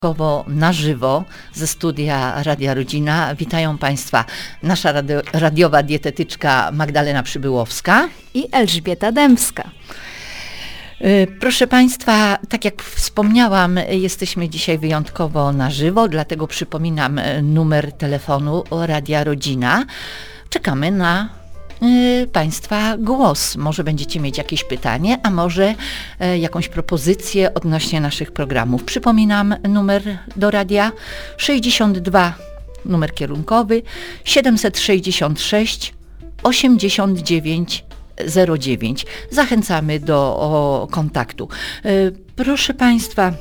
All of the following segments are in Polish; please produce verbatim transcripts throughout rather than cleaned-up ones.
Wyjątkowo na żywo ze studia Radia Rodzina. Witają Państwa nasza radio, radiowa dietetyczka Magdalena Przybyłowska i Elżbieta Dębska. Proszę Państwa, tak jak wspomniałam, jesteśmy dzisiaj wyjątkowo na żywo, dlatego przypominam numer telefonu Radia Rodzina. Czekamy na Państwa głos. Może będziecie mieć jakieś pytanie, a może jakąś propozycję odnośnie naszych programów. Przypominam numer do radia sześćdziesiąt dwa, numer kierunkowy siedemset sześćdziesiąt sześć osiemdziesiąt dziewięć zero dziewięć. Zachęcamy do o, kontaktu. Proszę Państwa,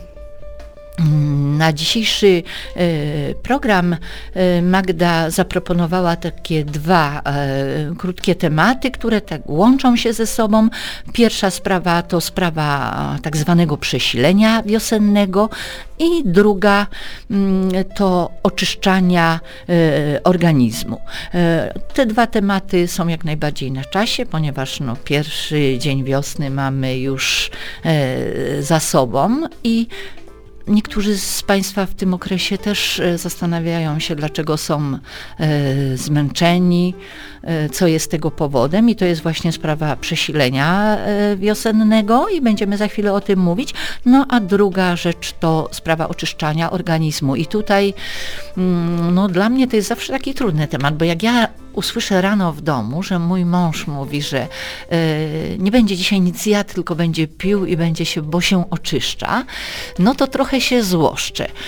na dzisiejszy e, program e, Magda zaproponowała takie dwa e, krótkie tematy, które tak łączą się ze sobą. Pierwsza sprawa to sprawa tak zwanego przesilenia wiosennego i druga m, to oczyszczania e, organizmu. E, te dwa tematy są jak najbardziej na czasie, ponieważ no, pierwszy dzień wiosny mamy już e, za sobą i niektórzy z Państwa w tym okresie też zastanawiają się, dlaczego są e, zmęczeni, e, co jest tego powodem, i to jest właśnie sprawa przesilenia e, wiosennego i będziemy za chwilę o tym mówić. No a druga rzecz to sprawa oczyszczania organizmu i tutaj mm, no, dla mnie to jest zawsze taki trudny temat, bo jak ja usłyszę rano w domu, że mój mąż mówi, że e, nie będzie dzisiaj nic jadł, tylko będzie pił i będzie się, bo się oczyszcza, no to trochę się złoszczę, e,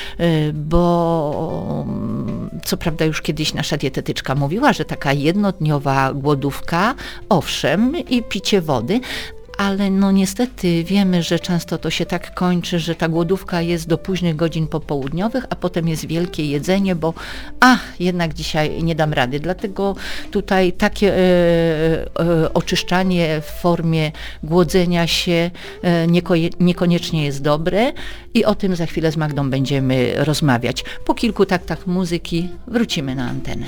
bo co prawda już kiedyś nasza dietetyczka mówiła, że taka jednodniowa głodówka, owszem, i picie wody, ale no niestety wiemy, że często to się tak kończy, że ta głodówka jest do późnych godzin popołudniowych, a potem jest wielkie jedzenie, bo ach, jednak dzisiaj nie dam rady. Dlatego tutaj takie e, e, oczyszczanie w formie głodzenia się e, nieko, niekoniecznie jest dobre i o tym za chwilę z Magdą będziemy rozmawiać. Po kilku taktach muzyki wrócimy na antenę.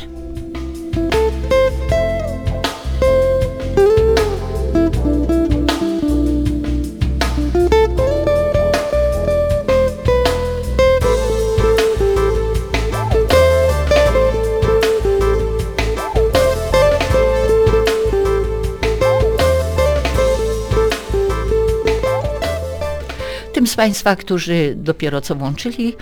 Tym z Państwa, którzy dopiero co włączyli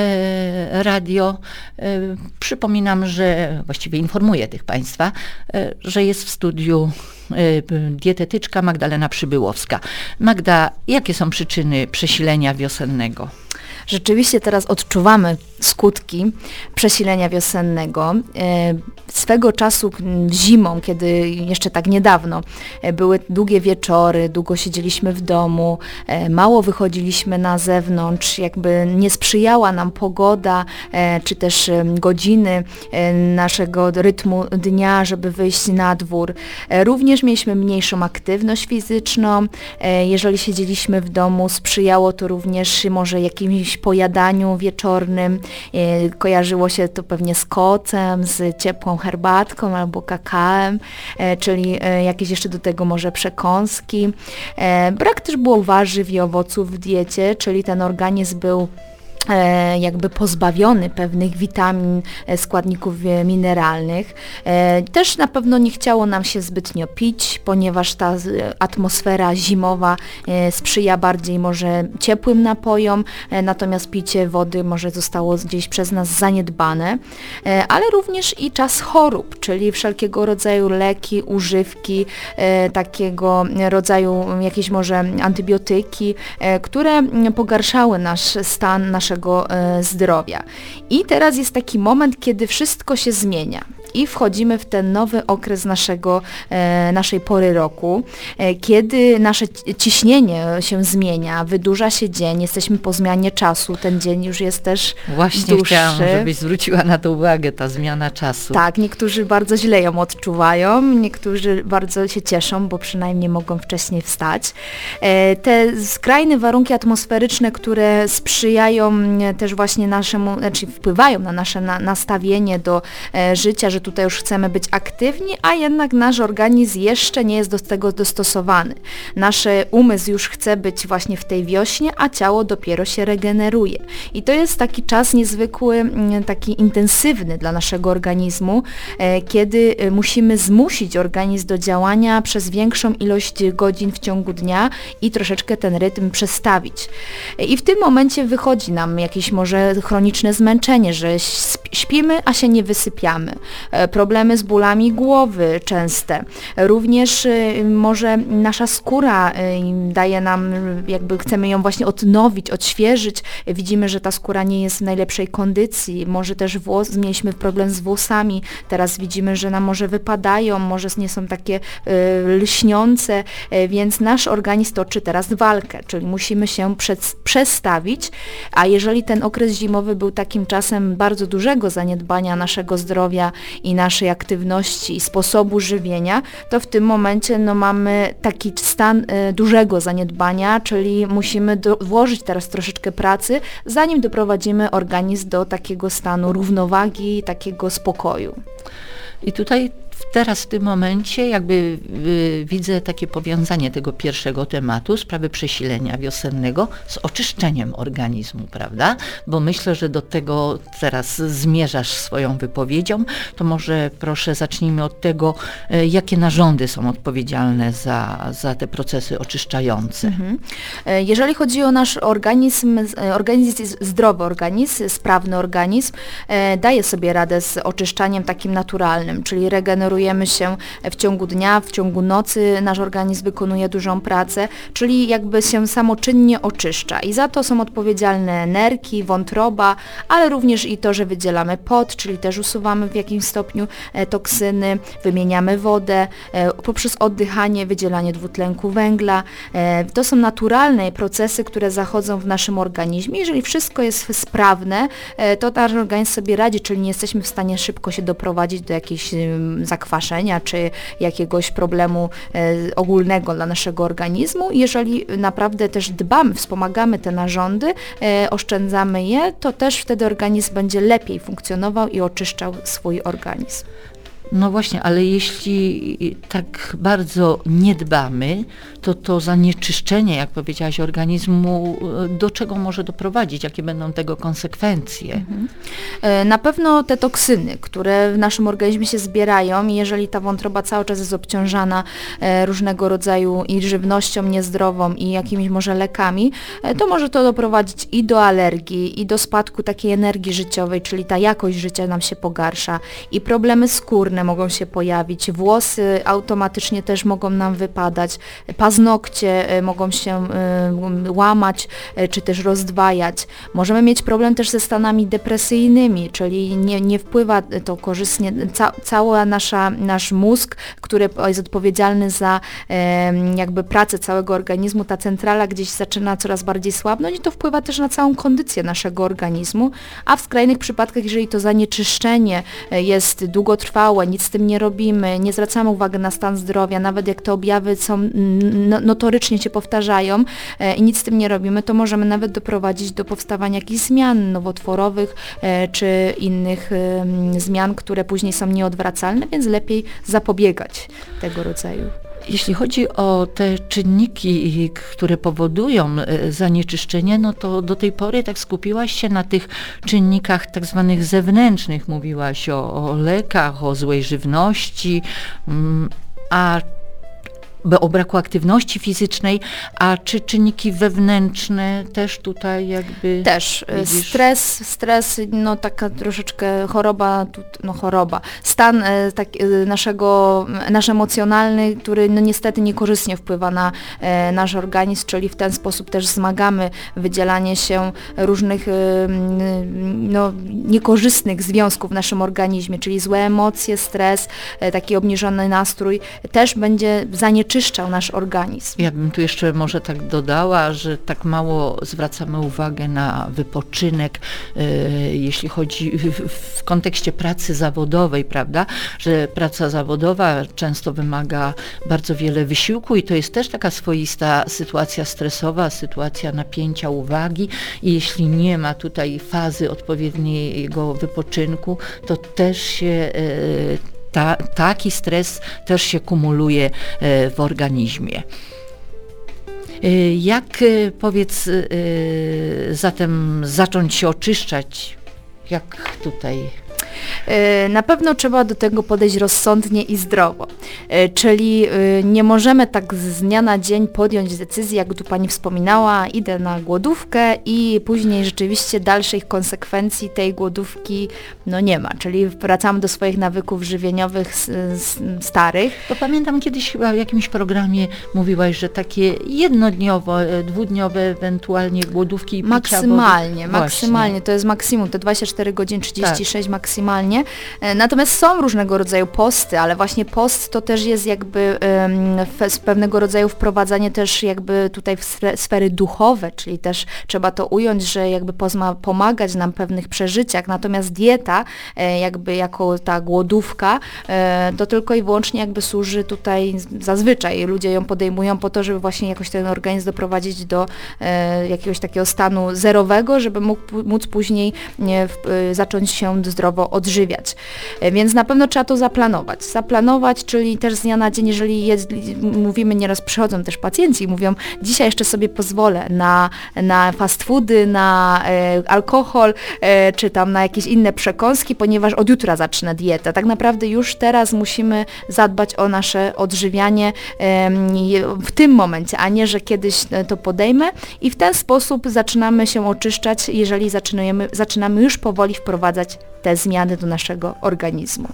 e, radio, e, przypominam, że właściwie informuję tych Państwa, e, że jest w studiu e, dietetyczka Magdalena Przybyłowska. Magda, jakie są przyczyny przesilenia wiosennego? Rzeczywiście teraz odczuwamy skutki przesilenia wiosennego. Swego czasu zimą, kiedy jeszcze tak niedawno były długie wieczory, długo siedzieliśmy w domu, mało wychodziliśmy na zewnątrz, jakby nie sprzyjała nam pogoda, czy też godziny naszego rytmu dnia, żeby wyjść na dwór. Również mieliśmy mniejszą aktywność fizyczną. Jeżeli siedzieliśmy w domu, sprzyjało to również może jakimś pojadaniu wieczornym. Kojarzyło się to pewnie z kocem, z ciepłą herbatką albo kakałem, czyli jakieś jeszcze do tego może przekąski. Brak też było warzyw i owoców w diecie, czyli ten organizm był jakby pozbawiony pewnych witamin, składników mineralnych. Też na pewno nie chciało nam się zbytnio pić, ponieważ ta atmosfera zimowa sprzyja bardziej może ciepłym napojom, natomiast picie wody może zostało gdzieś przez nas zaniedbane, ale również i czas chorób, czyli wszelkiego rodzaju leki, używki, takiego rodzaju jakieś może antybiotyki, które pogarszały nasz stan, naszego zdrowia. I teraz jest taki moment, kiedy wszystko się zmienia. I wchodzimy w ten nowy okres naszego, e, naszej pory roku, e, kiedy nasze ciśnienie się zmienia, wydłuża się dzień, jesteśmy po zmianie czasu, ten dzień już jest też Właśnie dłuższy. Chciałam, żebyś zwróciła na to uwagę, ta zmiana czasu. Tak, niektórzy bardzo źle ją odczuwają, niektórzy bardzo się cieszą, bo przynajmniej mogą wcześniej wstać. E, te skrajne warunki atmosferyczne, które sprzyjają też właśnie naszemu, znaczy wpływają na nasze na, nastawienie do e, życia, że tutaj już chcemy być aktywni, a jednak nasz organizm jeszcze nie jest do tego dostosowany. Nasz umysł już chce być właśnie w tej wiośnie, a ciało dopiero się regeneruje. I to jest taki czas niezwykły, taki intensywny dla naszego organizmu, kiedy musimy zmusić organizm do działania przez większą ilość godzin w ciągu dnia i troszeczkę ten rytm przestawić. I w tym momencie wychodzi nam jakieś może chroniczne zmęczenie, że śpimy, a się nie wysypiamy. Problemy z bólami głowy częste. Również może nasza skóra daje nam, jakby chcemy ją właśnie odnowić, odświeżyć. Widzimy, że ta skóra nie jest w najlepszej kondycji. Może też włos, mieliśmy problem z włosami. Teraz widzimy, że nam może wypadają, może nie są takie y, lśniące, y, więc nasz organizm toczy teraz walkę, czyli musimy się przed, przestawić, a jeżeli ten okres zimowy był takim czasem bardzo dużego zaniedbania naszego zdrowia i naszej aktywności i sposobu żywienia, to w tym momencie no, mamy taki stan y, dużego zaniedbania, czyli musimy do, włożyć teraz troszeczkę pracy, zanim doprowadzimy organizm do takiego stanu równowagi, takiego spokoju. I tutaj teraz w tym momencie jakby y, widzę takie powiązanie tego pierwszego tematu, sprawy przesilenia wiosennego z oczyszczeniem organizmu, prawda? Bo myślę, że do tego teraz zmierzasz swoją wypowiedzią, to może proszę zacznijmy od tego, y, jakie narządy są odpowiedzialne za, za te procesy oczyszczające. Mhm. Jeżeli chodzi o nasz organizm, organizm jest zdrowy organizm, sprawny organizm, daje sobie radę z oczyszczaniem takim naturalnym, czyli regenerujemy się w ciągu dnia, w ciągu nocy, nasz organizm wykonuje dużą pracę, czyli jakby się samoczynnie oczyszcza i za to są odpowiedzialne nerki, wątroba, ale również i to, że wydzielamy pot, czyli też usuwamy w jakimś stopniu toksyny, wymieniamy wodę, poprzez oddychanie, wydzielanie dwutlenku węgla. To są naturalne procesy, które zachodzą w naszym organizmie. Jeżeli wszystko jest sprawne, to nasz organizm sobie radzi, czyli nie jesteśmy w stanie szybko się doprowadzić do jakiejś zakwaszenia czy jakiegoś problemu e, ogólnego dla naszego organizmu. Jeżeli naprawdę też dbamy, wspomagamy te narządy, e, oszczędzamy je, to też wtedy organizm będzie lepiej funkcjonował i oczyszczał swój organizm. No właśnie, ale jeśli tak bardzo nie dbamy, to to zanieczyszczenie, jak powiedziałaś, organizmu, do czego może doprowadzić? Jakie będą tego konsekwencje? Mhm. Na pewno te toksyny, które w naszym organizmie się zbierają i jeżeli ta wątroba cały czas jest obciążana różnego rodzaju i żywnością niezdrową i jakimiś może lekami, to może to doprowadzić i do alergii, i do spadku takiej energii życiowej, czyli ta jakość życia nam się pogarsza i problemy skórne mogą się pojawić, włosy automatycznie też mogą nam wypadać, paznokcie mogą się y, łamać, y, czy też rozdwajać. Możemy mieć problem też ze stanami depresyjnymi, czyli nie, nie wpływa to korzystnie, ca, cała nasza, nasz mózg, który jest odpowiedzialny za y, jakby pracę całego organizmu, ta centrala gdzieś zaczyna coraz bardziej słabnąć i to wpływa też na całą kondycję naszego organizmu, a w skrajnych przypadkach, jeżeli to zanieczyszczenie jest długotrwałe, nic z tym nie robimy, nie zwracamy uwagi na stan zdrowia, nawet jak te objawy są no, notorycznie się powtarzają e, i nic z tym nie robimy, to możemy nawet doprowadzić do powstawania jakichś zmian nowotworowych e, czy innych e, zmian, które później są nieodwracalne, więc lepiej zapobiegać tego rodzaju. Jeśli chodzi o te czynniki, które powodują zanieczyszczenie, no to do tej pory tak skupiłaś się na tych czynnikach tak zwanych zewnętrznych. Mówiłaś o, o lekach, o złej żywności, a o braku aktywności fizycznej, a czy czynniki wewnętrzne też tutaj jakby... Też. Widzisz? Stres, stres, no taka troszeczkę choroba, no choroba, stan tak, naszego, nasz emocjonalny, który no niestety niekorzystnie wpływa na e, nasz organizm, czyli w ten sposób też zmagamy wydzielanie się różnych e, no, niekorzystnych związków w naszym organizmie, czyli złe emocje, stres, e, taki obniżony nastrój też będzie zanieczyszczony oczyszczał nasz organizm. Ja bym tu jeszcze może tak dodała, że tak mało zwracamy uwagę na wypoczynek, e, jeśli chodzi w, w kontekście pracy zawodowej, prawda, że praca zawodowa często wymaga bardzo wiele wysiłku i to jest też taka swoista sytuacja stresowa, sytuacja napięcia uwagi i jeśli nie ma tutaj fazy odpowiedniego wypoczynku, to też się e, Ta, taki stres też się kumuluje e, w organizmie. E, jak, e, powiedz, e, zatem zacząć się oczyszczać? Jak tutaj? Na pewno trzeba do tego podejść rozsądnie i zdrowo, czyli nie możemy tak z dnia na dzień podjąć decyzji, jak tu Pani wspominała, idę na głodówkę i później rzeczywiście dalszych konsekwencji tej głodówki no nie ma, czyli wracamy do swoich nawyków żywieniowych starych. Bo pamiętam kiedyś chyba w jakimś programie mówiłaś, że takie jednodniowe, dwudniowe ewentualnie głodówki i picia Maksymalnie, wody. maksymalnie, Właśnie. To jest maksimum, te dwadzieścia cztery godziny, trzydzieści sześć tak. maksymalnie. Natomiast są różnego rodzaju posty, ale właśnie post to też jest jakby um, pewnego rodzaju wprowadzanie też jakby tutaj w sfery duchowe, czyli też trzeba to ująć, że jakby post ma pomagać nam w pewnych przeżyciach, natomiast dieta e, jakby jako ta głodówka e, to tylko i wyłącznie jakby służy tutaj zazwyczaj, ludzie ją podejmują po to, żeby właśnie jakoś ten organizm doprowadzić do e, jakiegoś takiego stanu zerowego, żeby mógł, móc później nie, w, e, zacząć się zdrowo odżywiać. Więc na pewno trzeba to zaplanować. Zaplanować, czyli też z dnia na dzień, jeżeli jest, mówimy, nieraz przychodzą też pacjenci i mówią, dzisiaj jeszcze sobie pozwolę na, na fast foody, na e, alkohol, e, czy tam na jakieś inne przekąski, ponieważ od jutra zacznę dietę. Tak naprawdę już teraz musimy zadbać o nasze odżywianie e, w tym momencie, a nie, że kiedyś to podejmę i w ten sposób zaczynamy się oczyszczać, jeżeli zaczynamy, zaczynamy już powoli wprowadzać te zmiany do naszego organizmu.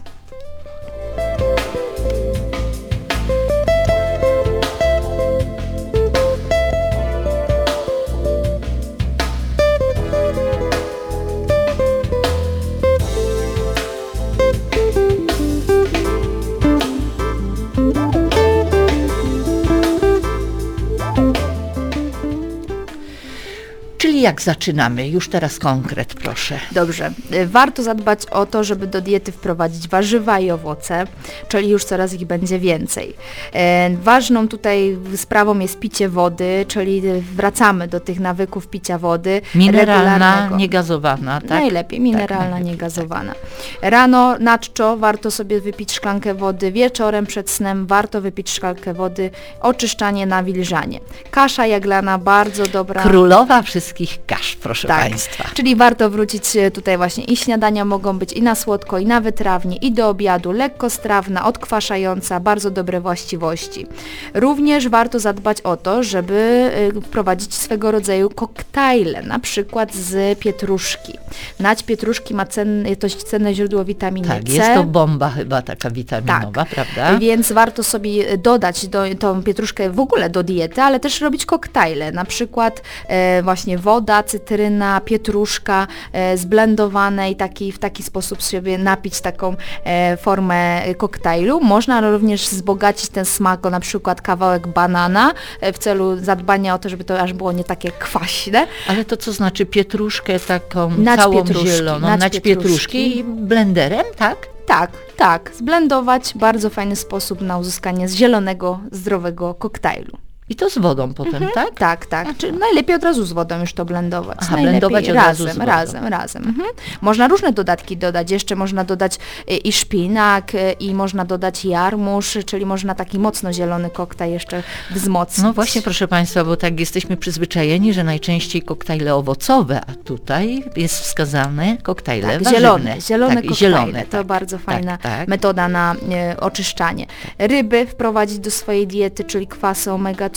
Czyli jak zaczynamy? Już teraz konkret, proszę. Dobrze. Warto zadbać o to, żeby do diety wprowadzić warzywa i owoce, czyli już coraz ich będzie więcej. E, ważną tutaj sprawą jest picie wody, czyli wracamy do tych nawyków picia wody. Mineralna, niegazowana, tak? Najlepiej, mineralna, tak, niegazowana. Rano na czczo warto sobie wypić szklankę wody, wieczorem przed snem warto wypić szklankę wody, oczyszczanie, nawilżanie. Kasza jaglana, bardzo dobra. Królowa wszystkich kasz, proszę tak. Państwa. Czyli warto wrócić tutaj właśnie i śniadania mogą być i na słodko, i na wytrawnie, i do obiadu, lekkostrawna, odkwaszająca, bardzo dobre właściwości. Również warto zadbać o to, żeby wprowadzić swego rodzaju koktajle, na przykład z pietruszki. Nać pietruszki ma cenne, dość cenne źródło witaminy tak, C. jest to bomba chyba taka witaminowa, tak. prawda? Więc warto sobie dodać do, tą pietruszkę w ogóle do diety, ale też robić koktajle, na przykład e, właśnie woda, cytryna, pietruszka e, zblendowane i taki, w taki sposób sobie napić taką e, formę koktajlu. Można również wzbogacić ten smak o na przykład kawałek banana e, w celu zadbania o to, żeby to aż było nie takie kwaśne. Ale to co znaczy pietruszkę taką Nać całą pietruszki, zieloną, nać nać pietruszki. pietruszki i blenderem, tak? Tak, tak. Zblendować, bardzo fajny sposób na uzyskanie zielonego, zdrowego koktajlu. I to z wodą potem, mhm. tak? Tak, tak. Znaczy, najlepiej od razu z wodą już to blendować. Aha, najlepiej blendować od razem, razu z wodą. razem, razem. Mhm. Można różne dodatki dodać. Jeszcze można dodać y, i szpinak, y, i można dodać jarmuż, czyli można taki mocno zielony koktajl jeszcze wzmocnić. No właśnie, proszę Państwa, bo tak jesteśmy przyzwyczajeni, że najczęściej koktajle owocowe, a tutaj jest wskazane koktajle tak, warzywne. Zielone, zielone tak, koktajle. zielone, to tak, bardzo fajna tak, tak. metoda na y, oczyszczanie. Ryby wprowadzić do swojej diety, czyli kwasy omega trzy.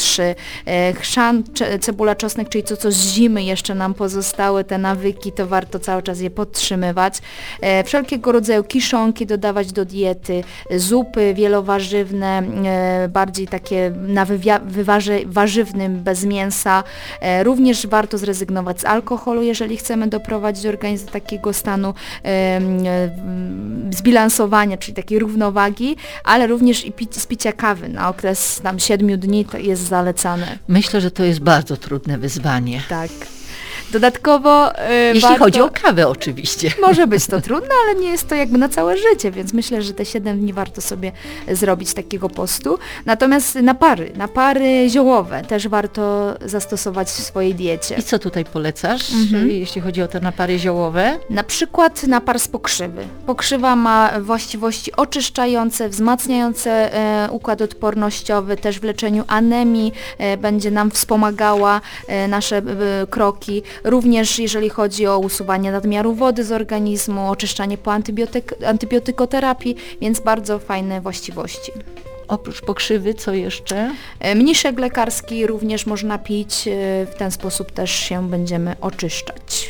trzy, chrzan, cebula, czosnek, czyli to, co z zimy jeszcze nam pozostały, te nawyki, to warto cały czas je podtrzymywać. Wszelkiego rodzaju kiszonki dodawać do diety, zupy wielowarzywne, bardziej takie na wywarze warzywnym, bez mięsa. Również warto zrezygnować z alkoholu, jeżeli chcemy doprowadzić organizm do takiego stanu zbilansowania, czyli takiej równowagi, ale również i pić, z picia kawy na okres tam siedmiu dni to jest zalecane. Myślę, że to jest bardzo trudne wyzwanie. Tak. Dodatkowo Jeśli warto, chodzi o kawę oczywiście. Może być to trudne, ale nie jest to jakby na całe życie, więc myślę, że te siedem dni warto sobie zrobić takiego postu. Natomiast napary, napary ziołowe też warto zastosować w swojej diecie. I co tutaj polecasz, Mhm. jeśli chodzi o te napary ziołowe? Na przykład napar z pokrzywy. Pokrzywa ma właściwości oczyszczające, wzmacniające e, układ odpornościowy, też w leczeniu anemii e, będzie nam wspomagała e, nasze e, kroki. Również jeżeli chodzi o usuwanie nadmiaru wody z organizmu, oczyszczanie po antybiotyk antybiotykoterapii, więc bardzo fajne właściwości. Oprócz pokrzywy, co jeszcze? E, Mniszek lekarski również można pić, e, w ten sposób też się będziemy oczyszczać.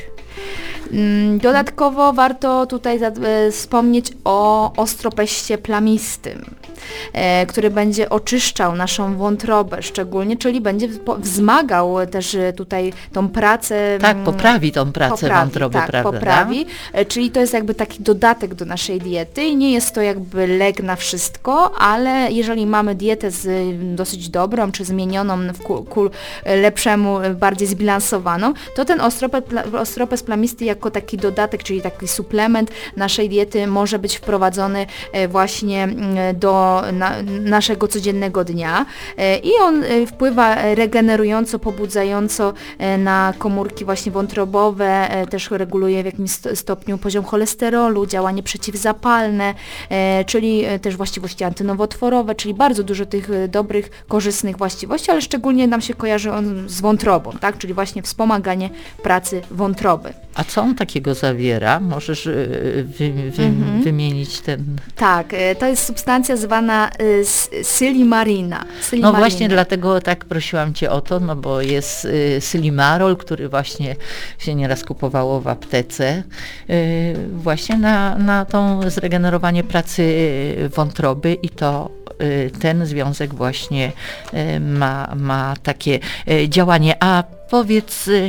Dodatkowo warto tutaj e, wspomnieć o ostropeście plamistym, e, który będzie oczyszczał naszą wątrobę szczególnie, czyli będzie wzmagał też tutaj tą pracę. Tak, poprawi tą pracę poprawi, wątroby, tak, prawda? poprawi, e, czyli to jest jakby taki dodatek do naszej diety i nie jest to jakby lek na wszystko, ale jeżeli mamy dietę z, dosyć dobrą, czy zmienioną w ku, ku lepszemu, bardziej zbilansowaną, to ten ostropes, ostropes plamisty jako taki dodatek, czyli taki suplement naszej diety może być wprowadzony właśnie do na, naszego codziennego dnia i on wpływa regenerująco, pobudzająco na komórki właśnie wątrobowe, też reguluje w jakimś stopniu poziom cholesterolu, działanie przeciwzapalne, czyli też właściwości antynowotworowe, czyli bardzo dużo tych dobrych, korzystnych właściwości, ale szczególnie nam się kojarzy on z wątrobą, tak? Czyli właśnie wspomaganie pracy wątroby. A co on takiego zawiera? Możesz wy, wy, Mhm. wymienić ten... Tak, to jest substancja zwana sylimarina. No właśnie dlatego tak prosiłam Cię o to, no bo jest y, sylimarol, który właśnie się nieraz kupowało w aptece, y, właśnie na, na tą zregenerowanie pracy wątroby i to y, ten związek właśnie y, ma, ma takie y, działanie. A powiedz, y,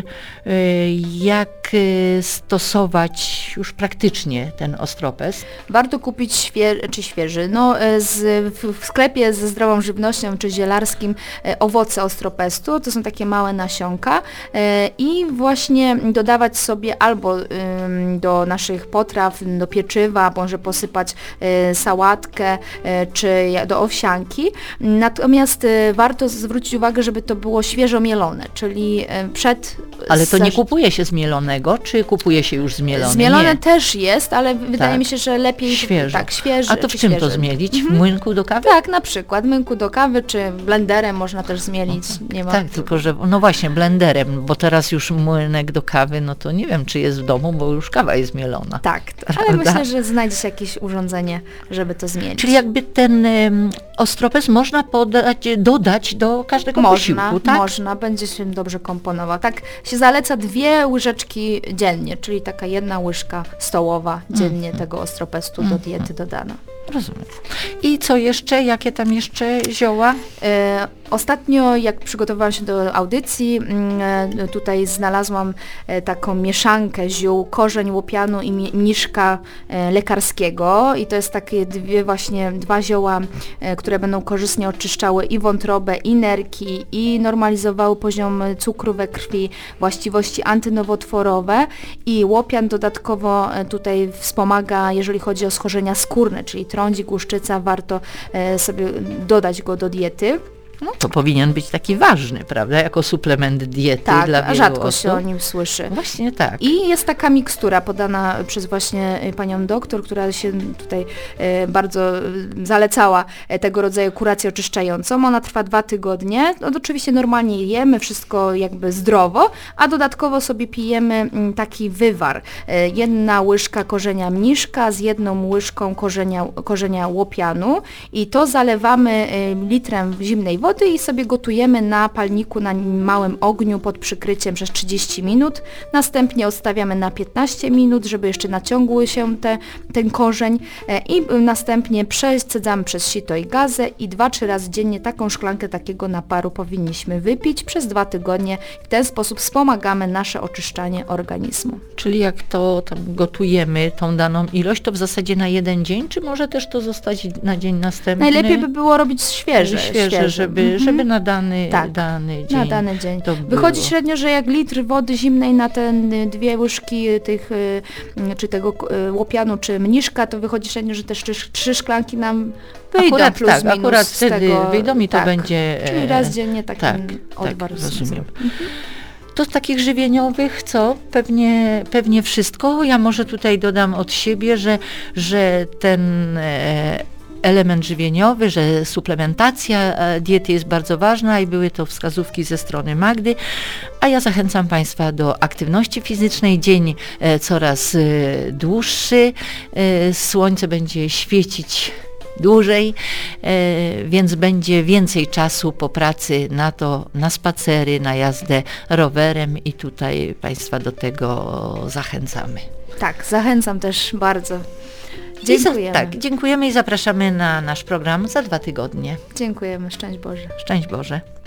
jak y, stosować już praktycznie ten ostropes? Warto kupić świe- czy świeży, no z, w, w sklepie ze zdrową żywnością czy zielarskim e, owoce ostropestu, to są takie małe nasionka e, i właśnie dodawać sobie albo y, do naszych potraw, do pieczywa, może posypać e, sałatkę e, czy do owsianki, natomiast e, warto zwrócić uwagę, żeby to było świeżo mielone, czyli e, przed... Ale to nie zaż- kupuje się zmielonego, czy kupuje się już zmielone? Zmielone Nie. też jest, ale wydaje Tak. mi się, że lepiej Świeżo. tak, świeży. A to w czy czym to świeży. zmielić? Mhm. W młynku do kawy? Tak, na przykład młynku do kawy, czy blenderem można też zmielić. Nie ma... Tak, tylko że, no właśnie, blenderem, bo teraz już młynek do kawy, no to nie wiem, czy jest w domu, bo już kawa jest mielona. Tak, to, ale Prawda? myślę, że znajdzie się jakieś urządzenie, żeby to zmienić. Czyli jakby ten um, ostropes można podać, dodać do każdego Można, posiłku, tak? można, będzie się dobrze komponował. Tak się zaleca dwie łyżeczki dziennie, czyli taka jedna łyżka stołowa dziennie Mhm. tego ostropestu do Mhm. diety dodana. Rozumiem. I co jeszcze? Jakie tam jeszcze zioła? E, ostatnio, jak przygotowałam się do audycji, mm, e, tutaj znalazłam e, taką mieszankę ziół, korzeń łopianu i mi- mniszka e, lekarskiego i to jest takie dwie właśnie, dwa zioła, e, które będą korzystnie oczyszczały i wątrobę, i nerki, i normalizowały poziom cukru we krwi, właściwości antynowotworowe i łopian dodatkowo e, tutaj wspomaga, jeżeli chodzi o schorzenia skórne, czyli trądzik, łuszczyca, warto e, sobie dodać go do diety. No to powinien być taki ważny, prawda? Jako suplement diety Tak, dla a wielu rzadko osób. się o nim słyszy. Właśnie tak. I jest taka mikstura podana przez właśnie y, panią doktor, która się tutaj e, bardzo y, zalecała e, tego rodzaju kurację oczyszczającą. Ona trwa dwa tygodnie. No, oczywiście normalnie jemy wszystko jakby zdrowo, a dodatkowo sobie pijemy mm, taki wywar. E, jedna łyżka korzenia mniszka z jedną łyżką korzenia, korzenia łopianu i to zalewamy e, litrem zimnej wody wody i sobie gotujemy na palniku na małym ogniu pod przykryciem przez trzydzieści minut. Następnie odstawiamy na piętnaście minut, żeby jeszcze naciągły się te, ten korzeń i następnie przecedzamy przez sito i gazę i dwa, trzy razy dziennie taką szklankę takiego naparu powinniśmy wypić przez dwa tygodnie. W ten sposób wspomagamy nasze oczyszczanie organizmu. Czyli jak to tam gotujemy, tą daną ilość, to w zasadzie na jeden dzień, czy może też to zostać na dzień następny? Najlepiej by było robić świeże. Świeże, świeże. żeby, Mhm. żeby na dany, Tak, dany dzień. Na dany dzień. To Wychodzi było. średnio, że jak litr wody zimnej na te dwie łyżki tych, czy tego łopianu, czy mniszka, to wychodzi średnio, że też trzy, trzy szklanki nam wyjdą Akurat plus tak, minus akurat z wtedy tego, wyjdą i to tak. będzie... Czyli raz dziennie taki tak, odwar. tak, rozumiem. To z takich żywieniowych, co? Pewnie, pewnie wszystko. Ja może tutaj dodam od siebie, że, że ten e, element żywieniowy, że suplementacja e, diety jest bardzo ważna i były to wskazówki ze strony Magdy, a ja zachęcam Państwa do aktywności fizycznej. Dzień e, coraz e, dłuższy, e, słońce będzie świecić dłużej, e, więc będzie więcej czasu po pracy na to, na spacery, na jazdę rowerem i tutaj Państwa do tego zachęcamy. Tak, zachęcam też bardzo. I za- Dziękujemy. Tak, dziękujemy i zapraszamy na nasz program za dwa tygodnie. Dziękujemy. Szczęść Boże. Szczęść Boże.